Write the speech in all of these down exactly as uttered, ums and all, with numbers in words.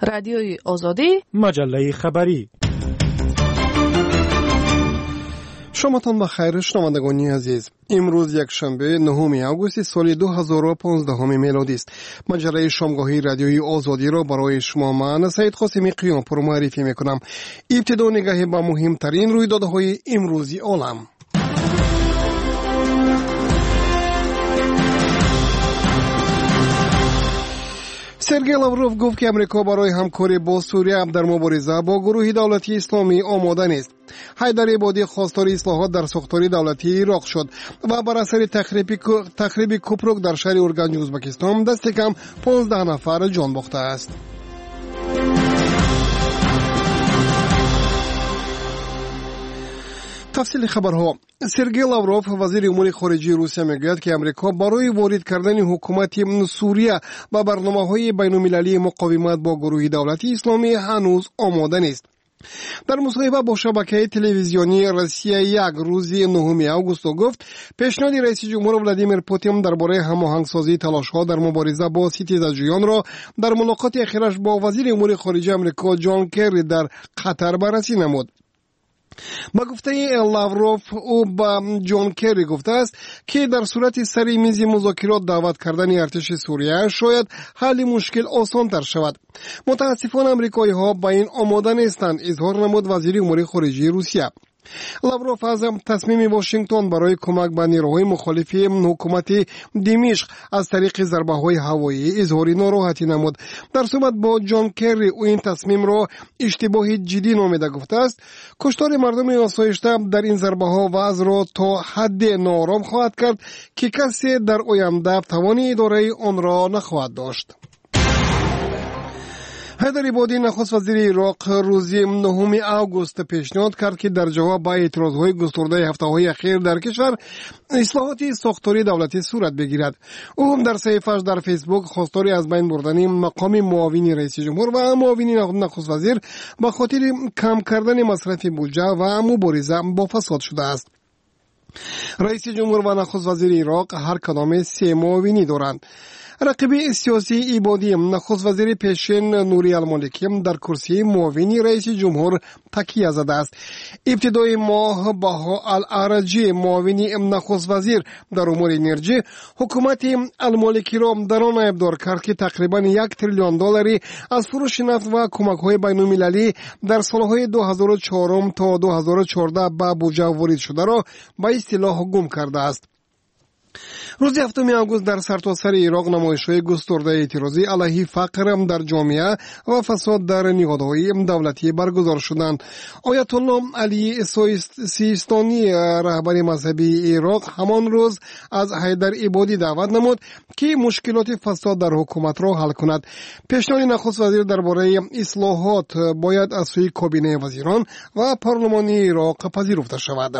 رادیوی آزادی، مجله خبری. شماتان بخیر شنوندگان عزیز. امروز یک شنبه نهم آگوست سال دو هزار و پانزده میلادی است. مجله شامگاهی رادیوی آزادی را برای شما من سید قاسمی قیامپور معرفی میکنم. ابتدا نگاهی به مهمترین رویدادهای امروزی عالم. سرگئی لاوروف گفت که امریکا برای همکاری با سوریه در مبارزه با گروه دولتی اسلامی آماده نیست. حیدر عبادی خواستار اصلاحات در ساختار دولتی عراق شد و بر اثر تخریب کوپروک در شهر اورگنج ازبکستان دست کم پانزده نفر جان باخته است. تفصیل خبرها. سرگئی لاوروف وزیر امور خارجه روسیه میگوید که امریکا برای وارد کردن حکومت سوریه و برنامه‌های بین‌المللی مقاومت با گروه دولتی اسلامی هنوز آماده نیست. در مصاحبه با شبکه تلویزیونی روسیه یک روز نهم آگوست گفت پیشنهاد رئیس جمهور ولادیمیر پوتین درباره هماهنگسازی تلاش‌ها در مبارزه با ستیزجویان را در ملاقات اخیرش با وزیر امور خارجه امریکا جان کری در قطر بررسی نمود. با گفته لاوروف او با جان کری گفته است که در صورت سری میز مذاکرات دعوت کردن ارتش سوریه شاید حل مشکل آسان تر شود. متاسفانه امریکایی ها با این آماده نیستند، اظهار نمود وزیر امور خارجه روسیه. لاوروف از تصمیم واشنگتن برای کمک به نیروهای مخالف حکومت دمشق از طریق ضربه‌های هوایی اظهار ناراحتی نمود. در صحبت با جان کری او این تصمیم را اشتباه جدی نامیده گفته است کشتار مردم آسایشته در این ضربه‌ها وضع را تا حد ناآرام خواهد کرد که کسی در آینده توان اداره آن را نخواهد داشت. حیدر عبادی نخست وزیر عراق روز نهم آگوست پیشنهاد کرد که در جواب به اعتراضهای گسترده هفته‌های اخیر در کشور اصلاحات ساختاری دولتی صورت بگیرد. او هم در صحیفه‌اش در فیسبوک خواستار از بین بردن مقام معاون رئیس جمهور و معاون نخست وزیر به خاطر کم کردن مصرف بودجه و مبارزه با فساد شده است. رئیس جمهور و نخست وزیر عراق هر کدام سه معاونی دارند. رقیب سیاسی عبادی نخست وزیر پیشین نوری المالکی در کرسی معاون رئیس جمهور تکیه زده است. ابتدای ماه بها العرجی معاون نخست وزیر در امور انرژی حکومت المالکی را در آن ابدار کرد که تقریبا یک تریلیون دلاری از فروش نفت و کمک‌های بین‌المللی در سالهای دو هزار و چهار تا دو هزار و چهارده به بودجه وارد شده را به اصطلاح گم کرده است. روز هفتم آگوست در سرتاسر عراق نمایش‌های گسترده اعتراضی علیه فقر در جامعه و فساد در نهادهای دولتی برگزار شدند. آیت الله علی سیستانی رهبر مذهبی عراق همان روز از حیدر عبادی دعوت نمود که مشکلات فساد در حکومت را حل کند. پیشنهاد نخست وزیر درباره اصلاحات باید از سوی کابینه وزیران و پارلمان عراق پذیرفته شود.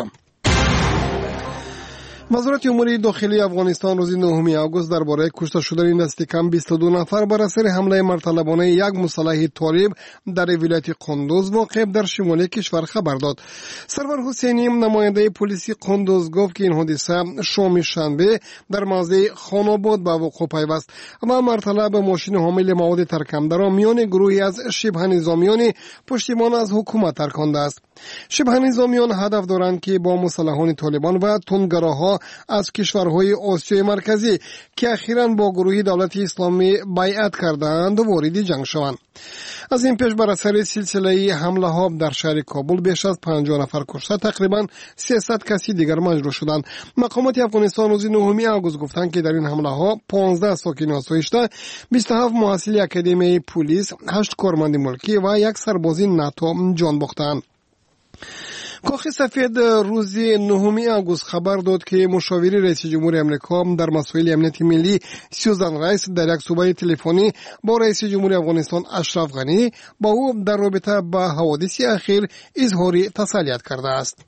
وزارت امور داخلی افغانستان روز نهم آگوست درباره کشته شدن دست کم بیست و دو نفر بر اثر حمله مرتلبانه یک مسلح طالب در ولایت قندوز واقع در شمال کشور خبر داد. سرور حسینی نماینده پلیس قندوز گفت که این حادثه شام شنبه در موضع خاناباد به وقوع پیوست و مرتلب ماشین حامل مواد ترکنده را میان گروهی از شبه نظامیان پشتیبان از حکومت ترکانده است. شبه نظامیان هدف دارند که با مسلحان طالبان و تندگراها از کشورهای آسیای مرکزی که اخیراً با گروه دولت اسلامی بیعت کردند وارد جنگ شوند. از این پیش بر اثر سلسله حمله ها در شهر کابل بیش از پنجاه نفر کشته تقریباً سیصد کسی دیگر مجروح شدند. مقامات افغانستان روز نهم آگوست گفتند که در این حمله ها پانزده ساکن آسایشته، بیست و هفت محصل اکادمی پلیس، هشت کارمند ملکی و یک سرباز ناتو جان باختند. کاخ سفید روز نهم آگوست خبر داد که مشاور رئیس جمهور امریکا در مسائل امنیت ملی سیوزان رایس در یک صحبت تلفنی با رئیس جمهور افغانستان اشرف غنی با او در رابطه با حوادث اخیر اظهار تسلیت کرده است.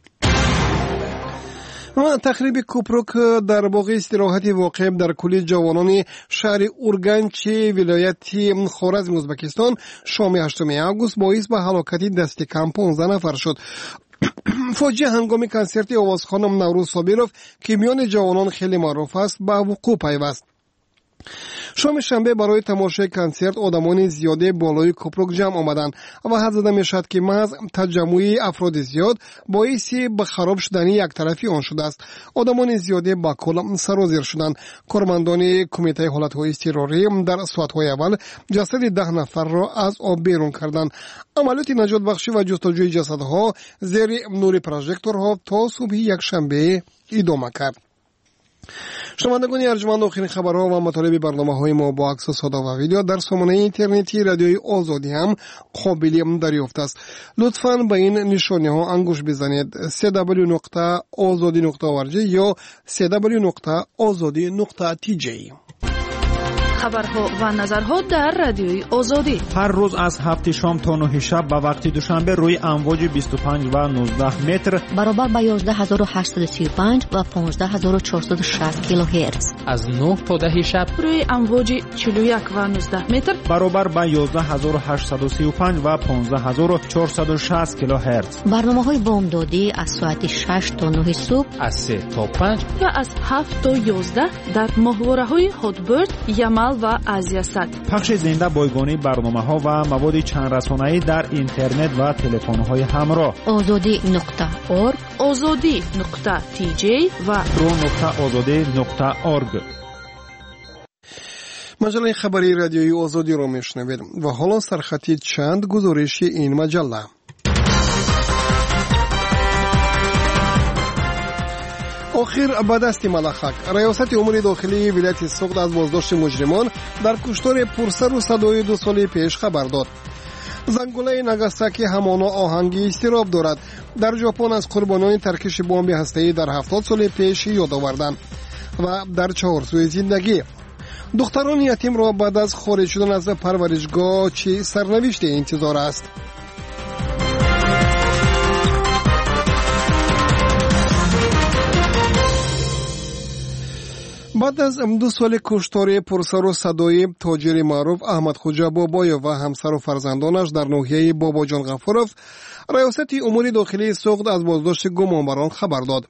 تخریب کوپروک در باغ استراحتی واقع در کولی جوانان شهر اورگنج ولایت خوارزم ازبکستان شام هشتم آگوست باعث به هلاکت دست کم پانزده نفر شد. فاجعه هنگام کنسرت آوازخوان نوروز صابرов که میان جوانان خیلی معروف است به وقوع پیوست. شام شنبه برای تماشای کنسرت آدمان زیادی بالای کوپرک جمع آمدند و حد زده می شد که محض تجمع افراد زیاد باعث به خراب شدن یک طرفی آن شده است. آدمان زیادی با کل سرازیر شدند. کارمندان کمیته حالتهای اضطراری در ساعتهای اول جسد ده نفر را از آب بیرون کردند. عملیات نجات بخشی و جستجوی جسدها زیر نور پروژکتورها تا صبح یک شنبه ادامه کرد. شنوندگان ارجمند، آخرین خبرها و مطالب برنامه‌های ما با عکس و صدا و ویدیو در سامانه اینترنتی رادیوی آزادی هم قابل دریافت است. لطفاً به این نشانی‌ها انگوش بزنید: دبلیو دبلیو دبلیو نقطه آزادی نقطه او آر جی یا دبلیو دبلیو دبلیو نقطه آزادی نقطه تی جی. خبرها و نظرها در رادیوی آزادی هر روز از هفت شام تا نه شب به وقت دوشنبه روی امواج بیست و پنج و نوزده متر برابر با یازده هزار و هشتصد و سی و پنج و پانزده هزار و چهارصد و شصت کیلوهرتز از نه تا ده شب روی امواج چهل و یک و نوزده متر برابر با یازده هزار و هشتصد و سی و پنج و پانزده هزار و چهارصد و شصت کیلوهرتز. برنامه‌های بامدادی از ساعت شش تا نه صبح، از سه تا پنج و از هفت تا یازده در ماهواره‌های هاتبرد، یمل و آسیا صد. پخش زنده بایگانی برنامه‌ها و مواد چند رسانه‌ای در اینترنت و تلفن‌های همراه. آزادی نقطه اورگ، آزادی نقطه تی جی و رو نقطه آزادی نقطه اورگ. مجله خبری رادیوی آزادی را میشنوید و حالا سرخطی چند گزارش این مجله. آخر به دست ملخک ریاست امور داخلی ولایت سوخت از بازداشت مجرمان در کشتار پرسر و صدای دو سال پیش خبر داد. زنگوله ناگاساکی همانا آهنگی استراب دارد. در ژاپن از قربانیان ترکش بمب هسته‌ای در هفتاد سال پیش یاد آوردند و در چهارسوی زندگی دختران یتیم را بعد از خارج شدن از پرورشگاه چه سرنوشت انتظار است؟ بعد از دو سال کشتار پرسر و صدای تاجر معروف احمد خوجا بابایوف و همسر و فرزندانش در ناحیه باباجان غفورов، ریاست امور داخلی سوخت از بازداشت گمانبران خبر داد.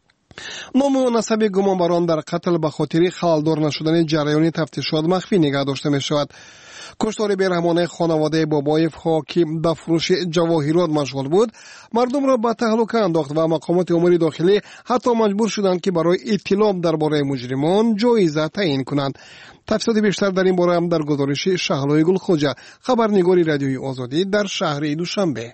نام و نسب گمانبران در قتل به خاطر خلالدار نشدن جریان تفتیشات مخفی نگه داشته می شود. کشتار بیرحمانه خانواده بابایف ها که به فروش جواهرات مشغول بود مردم را به تهلکه انداخت و مقامات امور داخلی حتی مجبور شدند که برای اطلاع درباره مجرمان جایزه تعیین کنند. تفصیلات بیشتر در این باره هم در گزارش شهلای گلخوجه، خبرنگاری رادیوی آزادی در شهر دوشنبه.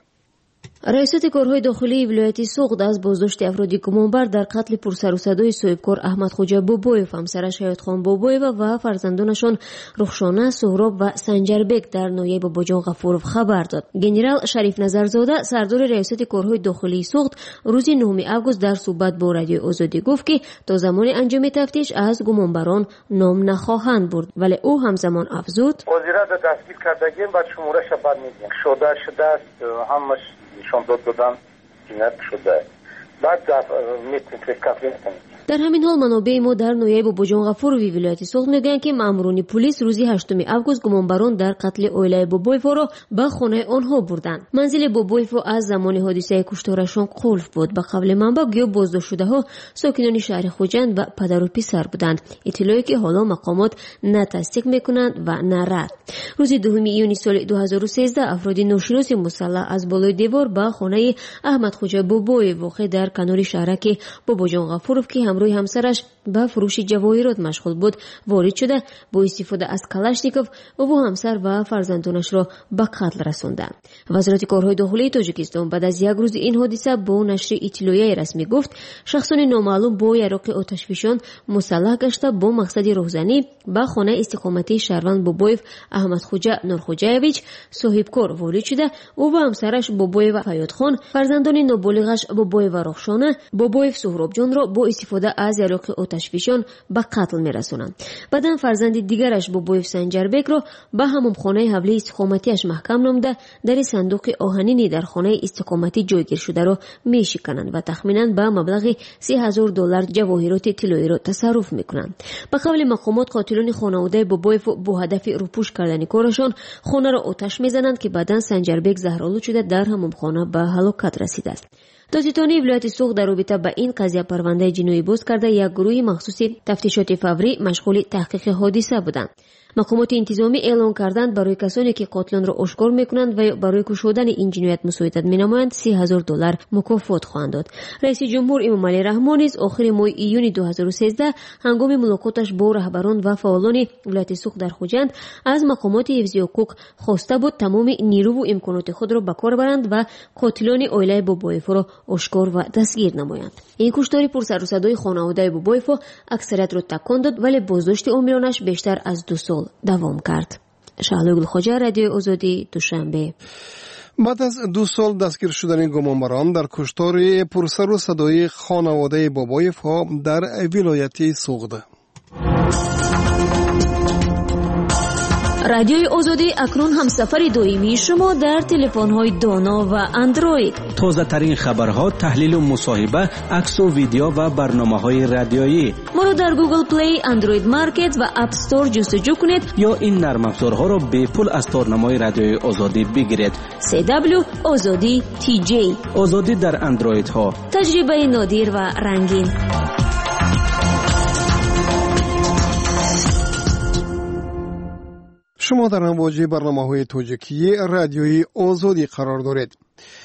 ریاست کارهای داخلی ولایت سوخت از بازداشت افراد گمانبر در قتل پرسر و صدای صاحبکار احمد خوجا بابایوف، همسرش حیات خان بابایوف و فرزندانشان رخشانه، سهراب و سنجربک در ناحیه باباجان غفورov خبر داد. گنرال شریف نظرزاده، سردار ریاست کارهای داخلی سوخت، روز نهم آگوست در صحبت با رادیو آزادی گفت که تا زمان انجام تفتیش از گمانبران نام نخواهند برد، ولی او همزمان افزود: وزیرت دستگیر کردگیم بعد شمارش بعد میدیم شده شده است، همش نشان دادن جنایت شده. بعد میتونید فکر کنید. در همین حال منابع ما در ناحیه باباجان غفوروی ولایت سوخت میگن که ماموران پلیس روز هشتم آگوست گمانبران در قتل اویلای بابایوف را به خانه آنها بردند. منزل بابایوف از زمان حادثه کشتارشان قلف بود. به قول منبع گویا بازداشت شده ها ساکنان شهر خوجند و پدر و پسر بودند، اطلاعی که حالا مقامات نه تصدیق میکنند و نه رد. روز دوم ایون سال دو هزار و سیزده افراد ناشناس مسلح از بالای دیوار به خانه احمد خوجا بابایوف واقع در کنار شهرک باباجان غفورov که همراه همسرش به فروش جواهرات مشغول بود وارد شده، با استفاده از کلاشنیکوف او همسر و فرزندانش را به قتل رساندند. وزارت کارهای داخلی تاجیکستان بعد از یک روز این حادثه با نشر اطلاعیه رسمی گفت شخصان نامعلوم با یراق آتشفشان مسلح گشته با مقصد راهزنی به خانه استقامتی شهروند بابایوف احمد خوجا نورخوجایویچ صاحبکار وارد شده، او و همسرش بابایوف حیات خان، فرزندان نابالغش بابایوف رخشانه، بابایوف سهراب جان را با استفاده از یراق آتشفشان به قتل میرسونند. بعدن فرزند دیگرش بابایوف سنجربک را به همون خانه حوله استقامتیش محکم نموده در صندوق آهنینی در خانه استقامتی جایگیر شده را میشکنند و تخمینا به مبلغ سی هزار دلار جواهرات طلایی را تصرف میکنند. به قول مقامات قاتلان خانواده بابایوف با هدف روپوش کردن کارشان خانه را آتش میزنند که بعدن سنجربک زهرآلود شده در همون خانه به هلاکت رسیده است. دادستانی ولایت سوق در رابطه با این قضیه پرونده جنایی باز کرده یک گروه مخصوصی تفتیشات فوری مشغول تحقیق حادثه بودند. مقامات انتظامی اعلام کردند برای کسانی که قاتلان را آشکار میکنند و برای کشودن این جنایت مساعدت مینمایند سی هزار دلار مکافات خواهند داد. رئیس جمهور امام علی رحمانی نیز آخر ماه ایون دو هزار و سیزده هنگام ملاقاتش با رهبران و فعالان ولایت سوق در خوجند از مقامات حفظی حقوق خواسته بود تمام نیرو و امکانات خود را به کار برند و قاتلان عائله بابایفو را آشکار و دستگیر نمایند. این کشتار پرسر و صدای خانواده بابایفو اکثریت را تکان داد ولی بازداشت عمرانش بیشتر از دو سال دوام کرد. شهلا گلخواجه، رادیو آزادی، دوشنبه. بعد از دو سال دستگیر شدن گمانبران در کشتار پرسر و صدای خانواده بابایفو در ولایت سوق. رادیوی آزادی اکنون همسفر دائمی شما در تلفن‌های دانا و اندروید. تازه ترین خبرها، تحلیل و مصاحبه، عکس و ویدیو و برنامه‌های رادیویی. ما را در گوگل پلی، اندروید مارکت و اپ استور جستجو کنید یا این نرم افزارها را به پول از تارنمای رادیوی آزادی بگیرید. سی دبلیو آزادی تی جی. آزادی در اندروید ها. تجربه نادر و رنگین. شما در امواج برنامه‌های توجیکی رادیوی آزادی قرار دارید.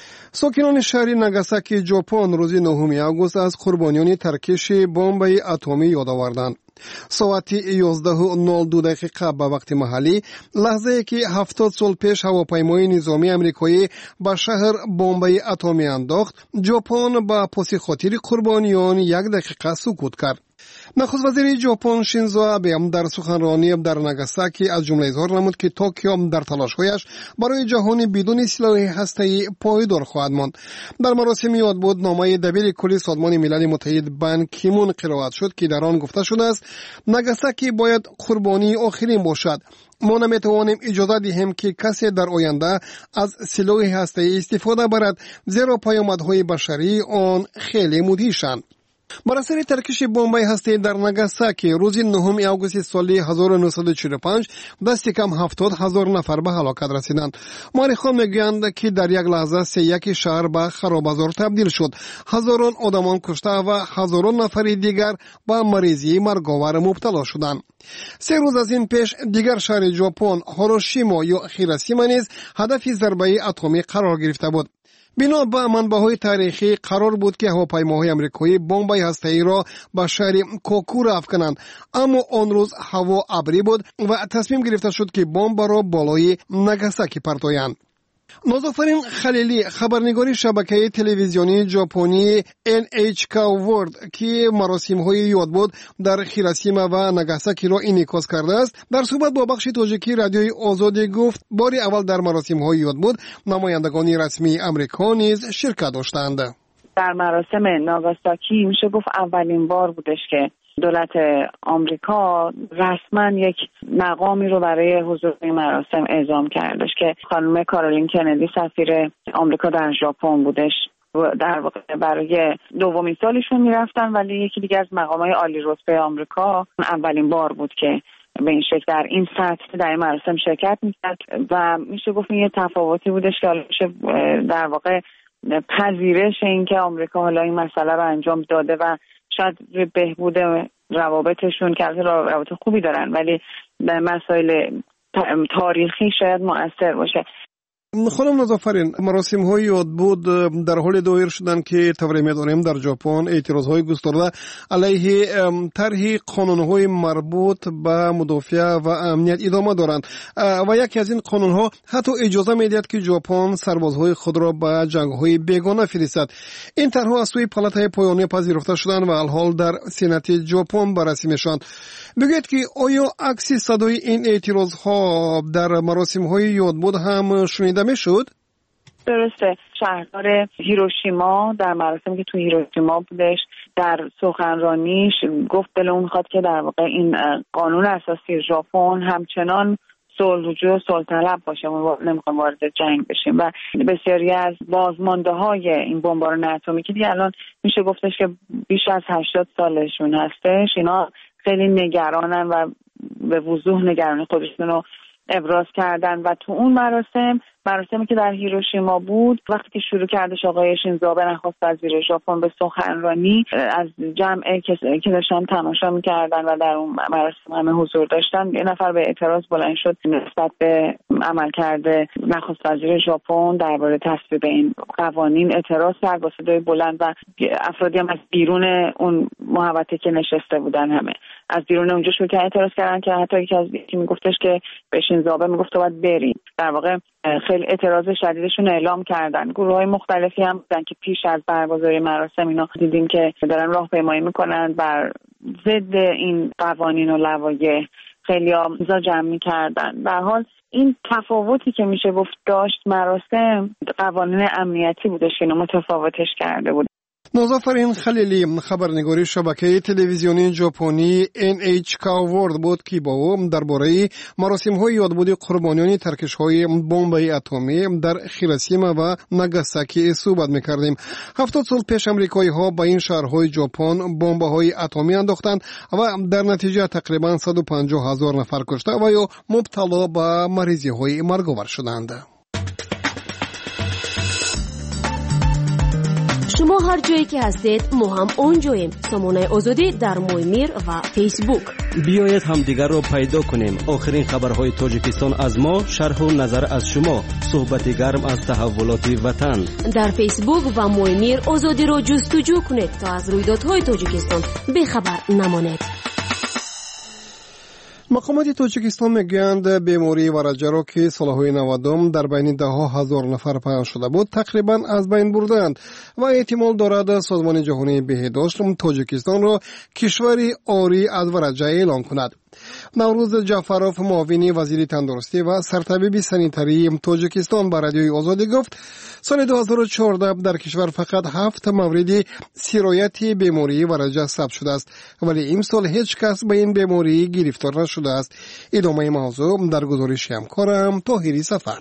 ساکنان شهر ناگاساکی ژاپن روز نهم آگوست از قربانیان ترکش بمب اتمی یاد آوردند. ساعت یازده و نود و دو دقیقه به وقت محلی، لحظه‌ای که هفتاد سال پیش هواپیمای نظامی آمریکایی به شهر بمب اتمی انداخت، ژاپن با پاس خاطر قربانیان یک دقیقه سکوت کرد. نخست وزیر ژاپن شینزو آبه در سخنرانی در ناگاساکی از جمله اظهار نمود که توکیو در تلاش‌هایش برای جهانی بدون سلاح هسته‌ای پایدار خواهد ماند. در مراسم یادبود نامه دبیر کل سازمان ملل متحد بان کیمون قرائت شد که در آن گفته شده است ناگاساکی باید قربانی آخرین باشد. ما نمیتوانیم اجازه دهیم که کسی در آینده از سلاح هسته‌ای استفاده برد، زیرا پیامدهای بشری آن خیلی مدهشند. بر اثر ترکش بمب هسته‌ای در ناگاساکی روز نهم آگوست سال هزار و نهصد و چهل و پنج دست کم هفتاد هزار نفر به هلاکت رسیدند. مورخان میگویند که در یک لحظه سه یک شهر به خرابازار تبدیل شد. هزاران آدمان کشته و هزاران نفر دیگر به مریضی مرگاور مبتلا شدند. سه روز از این پیش دیگر شهر ژاپن هیروشیما یا هیروشیما نیز هدف ضربه اتمی قرار گرفته بود. بنا به منبع‌های تاریخی قرار بود که هواپیماهای آمریکایی بمب هسته‌ای را به شهر کوکورا افکنند، اما آن روز هوا ابری بود و تصمیم گرفته شد که بمب را بالای ناگاساکی پرتایند. نازافرین خلیلی، خبرنگاری شبکه تلویزیونی ژاپنی ان اچ کی ورلد که مراسم‌های یادبود در هیروشیما و ناگاساکی را انعکاس کرده است، در صحبت با بخش تاجیکی رادیوی آزادی گفت بار اول در مراسم‌های یادبود نمایندگان رسمی آمریکا نیز شرکت داشتند. در مراسم ناگاساکی میشه گفت اولین بار بودش که دولت آمریکا رسما یک مقامی رو برای حضور این مراسم اعزام کردش که خانم کارولین کندی سفیر آمریکا در ژاپن بودش. در واقع برای دومین سالشون میرفتن، ولی یکی دیگه از مقامات عالی رتبه آمریکا اولین بار بود که به این شکل در این سطح در این مراسم شرکت میکرد و میشه گفت این یه تفاوتی بودش که حالا در واقع پذیرش این که آمریکا حالا این مسئله رو انجام داده و شاید بهبود روابطشون که روابط خوبی دارن، ولی به مسائل تاریخی شاید مؤثر باشه. خانم نازافرین، مراسم های یادبود در حال دایر شدن که طوری می‌دانیم در ژاپن اعتراض های گسترده علیه طرح قانون های مربوط به مدافع و امنیت ادامه دارند و یکی از این قانون ها حتی اجازه میدهد که ژاپن سربازهای خود را به جنگ های بیگانه فرستد. این طرح از سوی پالاتای پایانی پذیرفته شدند و الحال در سنات ژاپن بررسی میشوند. بگویید که آیا عکس صدای این اعتراض ها در مراسم های یادبود هم شنیده میشد؟ درسته. شهردار هیروشیما در مراسمی که تو هیروشیما بودش در سخنرانیش گفت دلمون میخواد که در واقع این قانون اساسی ژاپن همچنان صلح‌جو و صلح طلب باشه، ما نمیخوایم وارد جنگ بشیم و بسیاری از بازمانده های این بمباران اتمی که دیگه الان میشه گفتش که بیش از هشتاد سالشون هستش، اینا خیلی نگرانن و به وضوح نگرانی خودشون رو ابراز کردن. و تو اون مراسم مراسمی که در هیروشیما بود، وقتی که شروع کردش آقای شینزو آبه نخست وزیر ژاپن به سخنرانی، از جمع که داشتن تماشا می‌کردن و در اون مراسم همه حضور داشتن، یه نفر به اعتراض بلند شد نسبت به عملکرد نخست وزیر ژاپن درباره تصویب این قوانین. اعتراض کرد با صدای بلند و افرادی هم از بیرون اون محوطه که نشسته بودن همه از بیرون اونجا شروع کردن اعتراض کردن که حتی یکی از یکی میگفتش که به شینزو آبه میگفت باید بریم. در واقع خیلی اعتراض شدیدشون اعلام کردن. گروه‌های مختلفی هم بودن که پیش از برگزاری مراسم اینا دیدیم که دارن راهپیمایی میکنن بر ضد این قوانین و لوایح. خیلی‌ها امضا جمع می‌کردن. به هر حال این تفاوتی که میشه گفت داشت مراسم، قوانین امنیتی بودش که متفاوتش کرده بود. نازافرین خلیلی خبرنگاری شبکه تلویزیونی ژاپنی ان اچ کی ورد بود که با او درباره مراسم‌های یادبود قربانیان ترکش‌های بمب اتمی در هیروشیما و ناگاساکی صحبت می‌کردیم. هفتاد سال پیش آمریکایی‌ها با این شهرهای ژاپن بمب‌های اتمی انداختند و در نتیجه تقریباً صد و پنجاه هزار نفر کشته و یا مبتلا به مریضی‌های مرگ‌آور شدند. شما هر جایی که هستید ما هم اونجاییم. سامانه آزادی در مویمیر و فیسبوک. بیایید همدیگر رو پیدا کنیم. آخرین خبرهای تاجیکستان از ما، شرح و نظر از شما، صحبت گرم از تحولات وطن. در فیسبوک و مویمیر آزادی رو جستجو کنید تا از رویدادهای تاجیکستان بیخبر نمانید. مقامات تاجیکستان میگویند بیماری ورجه را که سالهای نودم در بین ده ها هزار نفر پنهان شده بود تقریبا از بین بردند و احتمال دارد سازمان جهانی بهداشت تاجیکستان را کشوری عاری از ورجه اعلام کند. نوروز جعفروف معاون وزیر تندرستی و سرطبیب سانیتری تاجیکستان به رادیوی آزادی گفت سال دو هزار و چهارده در کشور فقط هفت مورد سرایت بیماری ورجه ثبت شده است، ولی امسال هیچ کس به این بیماری گرفتار نشده است. ادامه موضوع در گزارش همکارم طاهری سفر.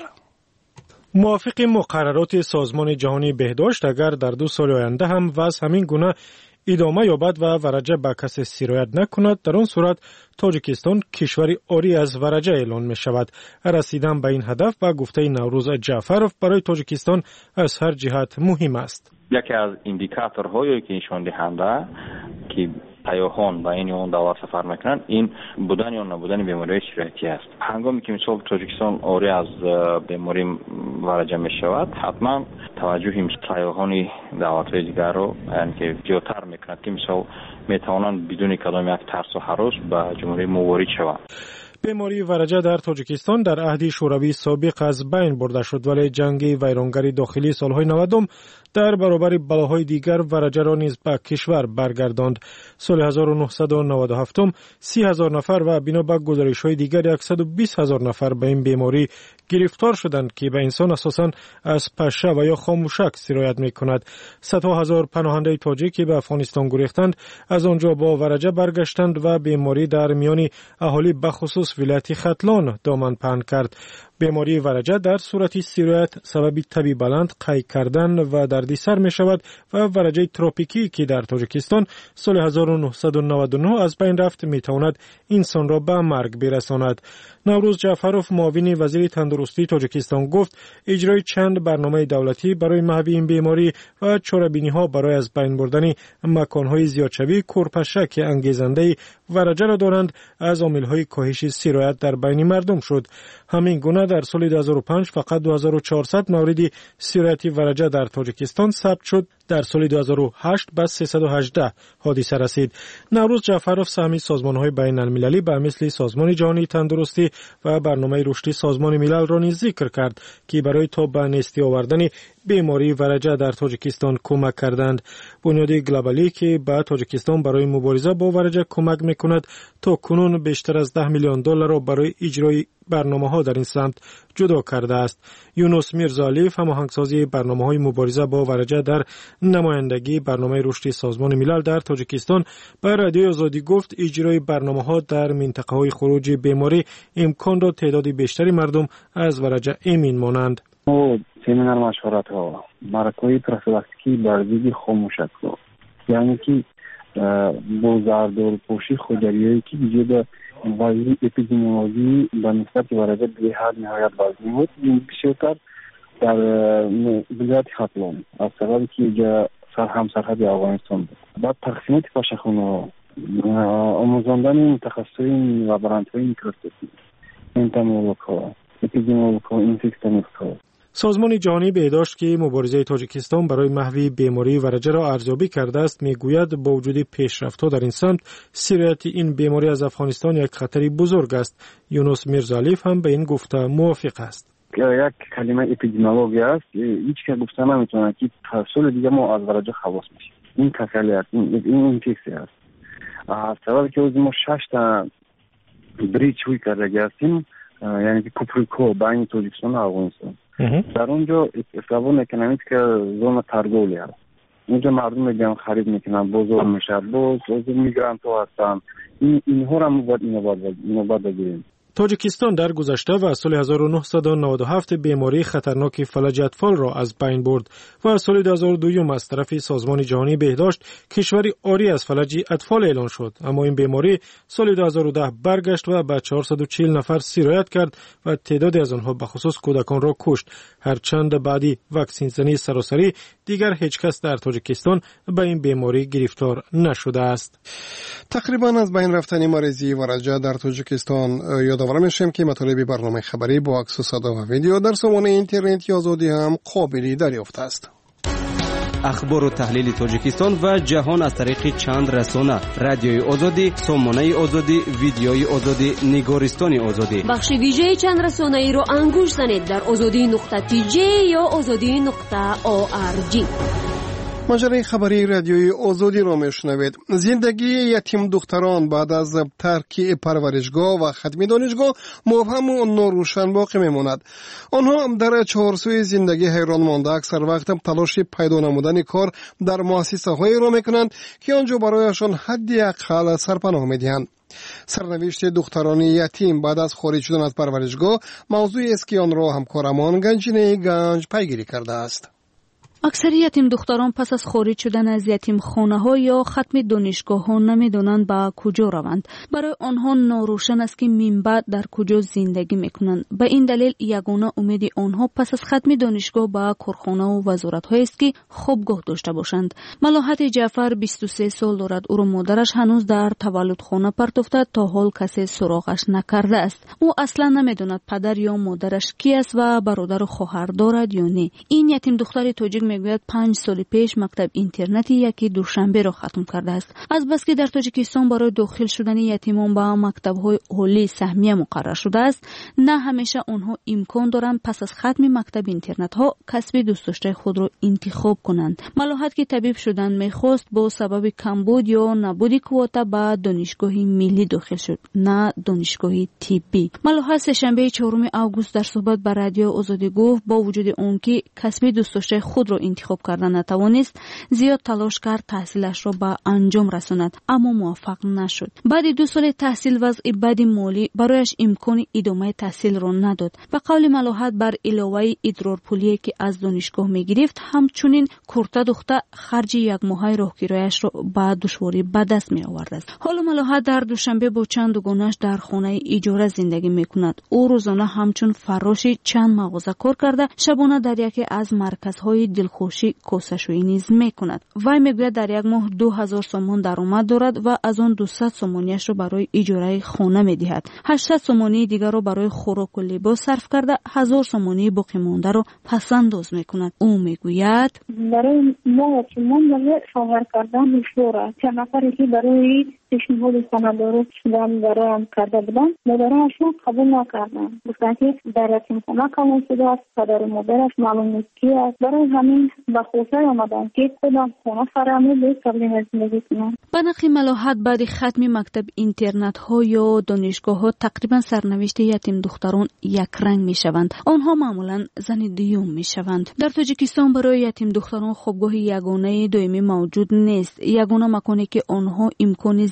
موافق مقررات سازمان جهانی بهداشت، اگر در دو سال آینده هم وضع همین گونه ادامه یابد و ورجه به کسی سرایت نکند، در آن صورت تاجیکستان کشوری عاری از ورجه اعلان می شود. رسیدن به این هدف به گفته نوروز جعفروف برای تاجیکستان از هر جهت مهم است. یکی از ایندیکاتورهایی که نشان دهنده که سیاحان با این اون دولت سفر میکنن این بودن یا نبودن بیماری سرایتی است. هنگامی که مثلا تاجیکستان عاری از بیماری ورجه می شود، حتما توجه سیاحان دولت‌های دیگر رو یعنی که جلوتر میکنند که مثلا میتوانند بدون کدام یک ترس و هراس به جمهوری موارد شوند. بیماری ورجه در تاجیکستان در عهد شوروی سابق از بین برده شد، ولی جنگ ویرانگری داخلی سالهای نودم در برابر بلاهای دیگر ورجه را نیز به کشور برگرداند. سال هزار و نهصد و نود و هفت سی هزار نفر و بنا به گزارش‌های دیگر صد و بیست هزار نفر به این بیماری گرفتار شدند که به انسان اساساً از پشه و یا خاموشک سرایت می‌کند. صدها هزار پناهنده تاجیک که به افغانستان گریختند از آنجا با ورجه برگشتند و بیماری در میان اهالی بخصوص ولایت ختلان دامن پهن کرد. بیماری ورجه در صورت سرایت سبب تبی بلند، قی کردن و دردسر می شود و ورجه تروپیکی که در تاجیکستان سال هزار و نهصد و نود و نه از بین رفت می تواند انسان را به مرگ برساند. نوروز جعفروف معاون وزیر تندرستی تاجیکستان گفت اجرای چند برنامه دولتی برای محو این بیماری و چاره‌بینی ها برای از بین بردن مکان های زیادشوی کورپشک انگیزنده ورجه را دارند از عامل‌های کاهش سرایت در بین مردم شد. همین گونه در سال دو هزار و پنج فقط دو هزار و چهارصد مورد سرایت ورجه در تاجیکستان ثبت شد. در سال دو هزار و هشت به سیصد و هجده حادثه رسید. نوروز جعفروف سهمی سازمان‌های بین‌المللی به مثل سازمان جهانی تندرستی و برنامه رشدی سازمان ملل را نیز ذکر کرد که برای تا به نیستی آوردن بیماری ورجه در تاجیکستان کمک کردند. بنیاد گلوبالی که به تاجیکستان برای مبارزه با ورجه کمک می‌کند تا کنون بیشتر از ده میلیون دلار را برای اجرای برنامه‌ها در این سمت جدا کرده است. یونس میرزالیف هماهنگسازی برنامه‌های مبارزه با ورجه در نمایندگی برنامه رشدی سازمان ملل در تاجیکستان به رادیوی آزادی گفت اجرای برنامه‌ها در منطقه‌های خروج بیماری امکان را تعداد بیشتری مردم از ورجه امین مانند. سمینار مشورت ها مرکوی پروفیلاکتیکی بر ضد خاموشک ها، یعنی که با زردار پوشی خوداریایی که وجود وضعی اپیدمیولوژی به نسبت ورجه به حد نهایت وزنی بود. این بیشتر در ولایت خاتون از سببی که اینجا سر هم سرحد افغانستان بود. بعد تقسیمات پاشخونه آموزاندن تخصصی لابراتوری میکروسکوپی، انتومولوژی، اپیدمیولوژی، اینفکسیولوژی. سازمان جهانی بهداشت که مبارزه تاجیکستان برای محو بیماری ورجه را ارزیابی کرده است میگوید با وجود پیشرفت‌ها در این سمت سرایت این بیماری از افغانستان یک خطری بزرگ است. یونس میرزالیف هم به این گفته موافق است. یک کلمه اپیدمیولوژی است، هیچ که گفته نمیتونه که سال دیگه ما از ورجه خلاص میشیم. این تسلی است، این این اینفکسی است. از سبب که ما شش تا بریج روی کرده هستیم، یعنی که کوپریکو بین تاجیکستان و افغانستان. در اونجا استوان اکونومیک که زون ترگولی هست. اونجا مردم میگن خرید میکنن، بزرگ میشه، باز میگرانت ها هستن. این اینها را ما باید اینو باید اینو باید بگیریم. تاجیکستان در گذشته و سال هزار و نهصد و نود و هفت بیماری خطرناک فلج اطفال را از بین برد و سال دو هزار و دو از طرف سازمان جهانی بهداشت کشوری عاری از فلج اطفال اعلان شد. اما این بیماری سال دو هزار و ده برگشت و به چهارصد و چهل نفر سرایت کرد و تعدادی از آنها به خصوص کودکان را کشت. هرچند بعدی واکسین زنی سراسری دیگر هیچ کس در تاجیکستان به این بیماری گرفتار نشده است. تقریبا از بین رفتن مریضی ورجه در تاجیکستان یادآور میشیم که مطالب برنامه خبری با عکس و صدا و ویدیو در سامانه اینترنتی آزادی هم قابل دریافت است. اخبار و تحلیل تاجیکستان و جهان از طریق چند رسانه: رادیوی آزادی، سامانه آزادی، ویدیوی آزادی، نگارستان آزادی. بخش ویژه چند رسانه ای رو انگوش زنید در آزادی نقطه تی جی یا آزادی نقطه او آر جی. ماجرای خبری رادیوی آزادی را میشنوید. زندگی یتیم دختران بعد از ترک پرورشگاه و ختم دانشگاه مبهم و ناروشن باقی میماند. آنها در چهارسوی زندگی حیران مانده اکثر وقت تلاش پیدا نمودن کار در مؤسسه هایی را میکنند که آنجا برایشان حدی اقل سرپناه میدهند. سرنوشت دختران یتیم بعد از خارج شدن از پرورشگاه موضوعی است که آن را همکارمان گنجینه گنج پیگیری کرده است. اکثر یتیم دختران پس از خارج شدن از یتیم خانه ها یا ختم دانشگاه ها نمیدونند با کجا روند. برای آنها ناروشن است که من بعد در کجا زندگی میکنند. به این دلیل یگانه امید آنها پس از ختم دانشگاه با کارخانه و وزارت های است که خوابگاه داشته باشند. ملاحت جعفر بیست و سه سال دارد. او را مادرش هنوز در تولدخانه پرت افتاد تا حال کسی سراغش نکرده است. او اصلا نمیدوند پدر یا مادرش کی است و برادر و خواهر دارد یا نه. این یتیم دختر تاجیک میگوید پنج سال پیش مکتب اینترنتی یکی دوشنبه را ختم کرده است. از بس که در تاجیکستان برای داخل شدن یتیمان به مکتب‌های عالی سهمیه مقرر شده است، نه همیشه آنها امکان دارند پس از ختم مکتب اینترنت ها کسب دوست داشته خود را انتخاب کنند. ملاحت که طبیب شدن میخواست با سبب کمبود یا نبود کواتا به دانشگاه ملی داخل شد، نه دانشگاه طبی. ملاحت سه‌شنبه چهارم آگوست در صحبت با رادیو آزادی گفت با وجود اون که کسب دوست داشته خود را انتخاب کردن نتوانست، زیاد تلاش کرد تحصیلش را به انجام رساند، اما موفق نشد. بعد دو سال تحصیل وضع بد مالی برایش امکان ادامه تحصیل را نداد. به قول ملاحت بر علاوه ادرارپولی که از دانشگاه می گرفت، همچنین کورتا دختر خرج یک ماه راهگیریش را به دشواری به دست می آورد است. حالا ملاحت در دوشنبه با چند دوگانش در خانه اجاره زندگی می کند. او روزانه همچون فراش چند مغازه کار کرده، شبانه در یکی از مرکزهای دلخوشی کوسه‌شویی نیز میکند. وی میگوید در یک ماه دو هزار سومان درآمد دارد و از آن دویست سومانیش را برای اجاره خانه میدهد. هشتصد سومانی دیگر را برای خوراک و لباس صرف کرده، هزار سومانی باقی مانده را پس‌انداز میکند. او میگوید برای ما که من برای شوهر کردن دشواره. چند نفری که برای پیشنهاد سندارو شدن برایم کرده بودن، مادرشون قبول نکردن. گفتن که در یتیمخانه کامل شده است، پدر و مادرش معلوم نیست کی است. برای همین به خواستار آمدن که خودم خانه فرامو به تبلیغ زندگی کنم. به نقل ملاحت بعد ختم مکتب اینترنت ها یا دانشگاه ها تقریبا سرنوشت یتیم دختران یک رنگ می شوند. آنها معمولا زن دیوم می شوند. در تاجیکستان برای یتیم دختران خوابگاه یگانه دائمی موجود نیست. یگانه مکانی که آنها امکان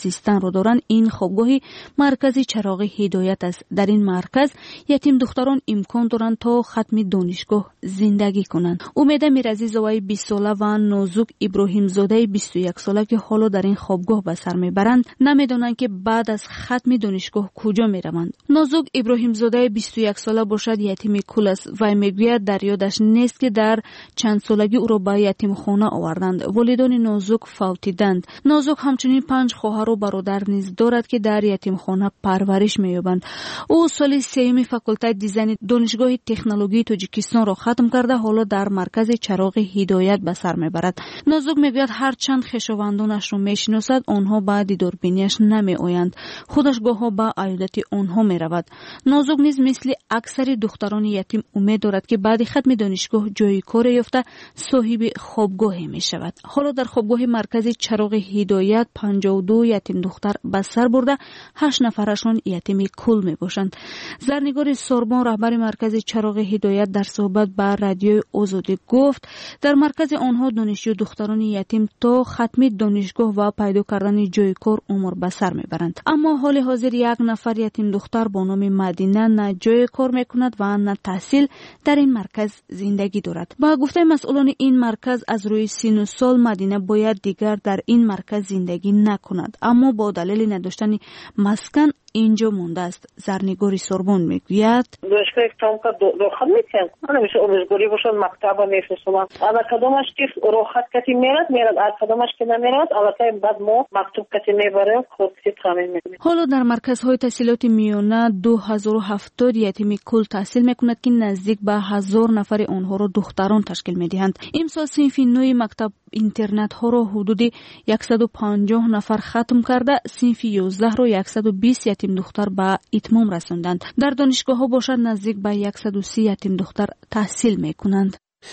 زیستن رو دارند، این خوابگاهی مرکز چراغ هدایت است. در این مرکز یتیم دختران امکان دارند تا ختم دانشگاه زندگی کنند. امید میرزی زوای بیست ساله و نازک ابراهیم زاده بیست و یک ساله که حالا در این خوابگاه به سر میبرند نمیدونند که بعد از ختم دانشگاه کجا میروند. نازک ابراهیم زاده بیست و یک ساله باشد یتیم کل است و میگوید در یادش نیست که در چند سالگی او را به یتیم خانه آوردند. والدان نازک فوتیدند. نازک همچنین پنج خواهر و برادر نیز دارد که در یتیم خانه پرورش مییابند. او سال سوم فاکولته دیزاین دانشگاه تکنولوژی تاجیکستان را ختم کرده حالا در مرکز چراغ هدایت به سر میبرد. نازک میگوید هر چند خویشاوندانش را میشناسد آنها به دیداربینیش نمیآیند. خودش گاهها به عیادت آنها میرود. نازک نیز مثل اکثر دختران یتیم امید دارد که بعد ختم دانشگاه جای کار یافته صاحب خوابگاهی می شود. حالا در خوابگاه مرکز چراغ هدایت پنجاه و دو یتیم دختر به سر برده، هشت نفرشان یتیم کل می باشند. زرنگار سوربان رهبر مرکز چراغ هدایت در صحبت با رادیوی آزادی گفت در مرکز آنها دانشجو دختران یتیم تا ختم دانشگاه و پیدا کردن جای کار عمر به سر می برند. اما حال حاضر یک نفر یتیم دختر با نام مدینه نه جای کار می کند و نه تحصیل در این مرکز زندگی دارد. با گفته مسئولان این مرکز از روی سن و سال مدینه باید دیگر در این مرکز زندگی نکند، اما با دلیل نداشتن مسکن اینجا مونده است. زرنگاری سوربون میگوید دانشگاه اکتام که روخت میکنم انا میشه امیزگاری باشد مکتبا میفرستم اما کدامش که روخت کتی میرد میرد از کدامش که نمیرد البته بعد ما مکتوب کتی میبره خود سی تامین میکنه. حالا در مرکزهای تحصیلات میانه دو هزار و هفتاد یتیم کل تحصیل میکند که نزدیک به هزار نفر آنها را دختران تشکیل میدهند. امسال صنف نوی مکتب اینترنت ها را حدود صد و پنجاه نفر ختم کرده، صنف یازده را صد و بیست یتیم دختر به اتمام رساندند. در دانشگاه ها باشد نزدیک به صد و سی یتیم دختر تحصیل می کنند.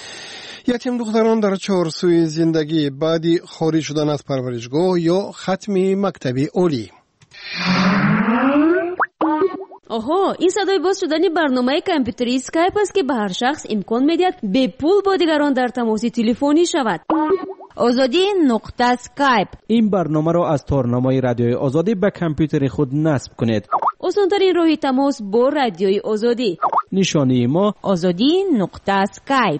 یتیم دختران در چهار سوی زندگی بعدی خارج شدن از پرورشگاه یا ختم مکتبی عالی. آها، این صدای باز شدن برنامه کامپیوتری اسکایپ است که به هر شخص امکان میدهد به پول با دیگران در تماس تلفنی شود. آزادی نقطه اسکایپ. این برنامه را از تارنمای رادیوی آزادی به کامپیوتر خود نصب کنید. آسان‌ترین راه تماس با رادیوی آزادی. نشانی ما آزادی نقطه اسکایپ.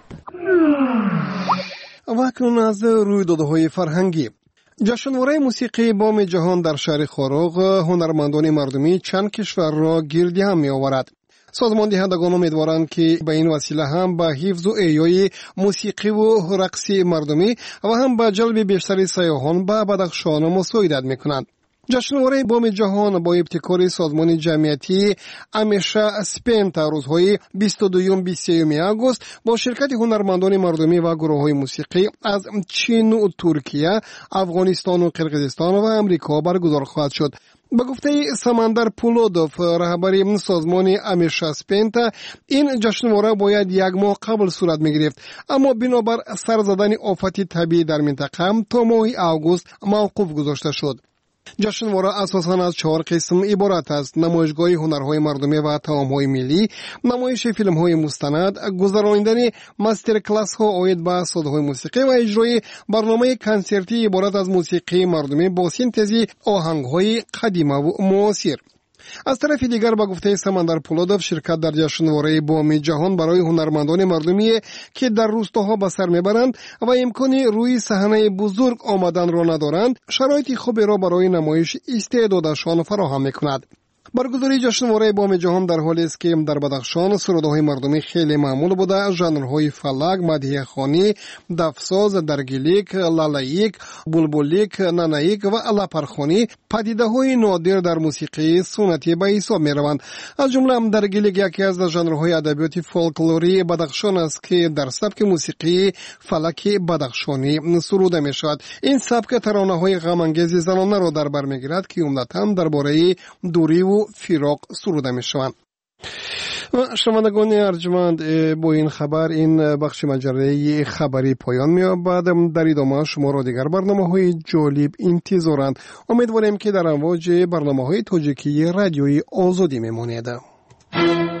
و اکنون از رویدادهای فرهنگی. جشنواره موسیقی بام جهان در شهر خاروغ هنرمندان مردمی چند کشور را گردی هم می آورد. سازمان دهندگان امیدوارند که به این وسیله هم به حفظ و احیای موسیقی و رقص مردمی و هم به جلب بیشتر سیاحان به بدخشان مساعدت میکنند. جشنواره بام جهان با ابتکار سازمان جمعیتی امیشا اسپنت روزهای بیست و دو و بیست و سه آگوست با شرکت هنرمندان مردمی و گروه‌های موسیقی از چین و ترکیه، افغانستان و قرقیزستان و امریکا برگزار خواهد شد. به گفته سمندر پولودوف رهبر سازمان امیشا اسپنت، این جشنواره باید یک ماه قبل صورت می‌گرفت، اما بنابر سر زدن آفت طبیعی در منطقه تا ماه آگوست موقوف گذاشته شد. جشنواره اساساً از چهار قسم عبارت است: نمایشگاه هنرهای مردمی و طعام‌های ملی، نمایش فیلم‌های مستند، گذراندن ماستر کلاس‌ها عاید به سازهای موسیقی و اجرای برنامه کنسرتی عبارت از موسیقی مردمی با سینتزی آهنگ‌های قدیمی و معاصر. از طرف دیگر با گفته سمندر پولودوف شرکت در جشنواره بام جهان برای هنرمندان مردمی که در روستاها به سر میبرند و امکان روی صحنه بزرگ آمدن را ندارند شرایط خوبی را برای نمایش استعدادشان فراهم میکند. برگزاری جشنواره بام جهان در حالی است که در بدخشان سرودهای مردمی خیلی معمول بوده. ژانرهای فلک، مدیحه خوانی، دفساز، درگلیک، لالاییک، بلبلیک، ناناییک و لاپرخوانی پدیده‌های نادر در موسیقی سنتی به حساب می‌روند. از جمله درگلیک یکی از ژانرهای ادبیات فولکلوری بدخشان است که در سبک موسیقی فلک بدخشانی سروده می‌شود. این سبک ترانه‌های غم‌انگیز زنانه را در بر می‌گیرد که عمدتاً درباره دوری و فراق سروده می‌شوند. و شنوندگان ارجمند، با این خبر این بخش مجله خبری پایان می‌یابد. در ادامه شما را دیگر برنامه‌های جالب انتظارند. امیدواریم که در امواج برنامه‌های تاجیکی رادیوی آزادی می‌مانید.